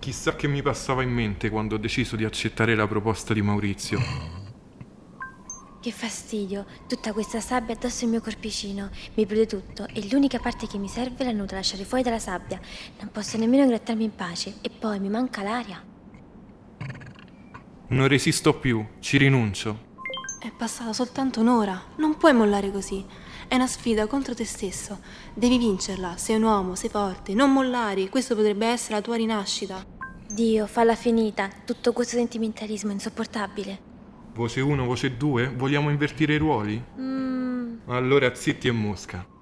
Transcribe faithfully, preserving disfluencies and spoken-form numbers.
Chissà che mi passava in mente quando ho deciso di accettare la proposta di Maurizio. Che fastidio, tutta questa sabbia addosso al mio corpicino. Mi prude tutto e l'unica parte che mi serve l'hanno dovuta lasciare fuori dalla sabbia. Non posso nemmeno grattarmi in pace e poi mi manca l'aria. Non resisto più, ci rinuncio. È passata soltanto un'ora, non puoi mollare così. È una sfida contro te stesso. Devi vincerla, sei un uomo, sei forte, non mollare, questo potrebbe essere la tua rinascita. Dio, falla finita, tutto questo sentimentalismo è insopportabile. Voce uno, voce due, vogliamo invertire i ruoli? Mmm... Allora zitti e mosca.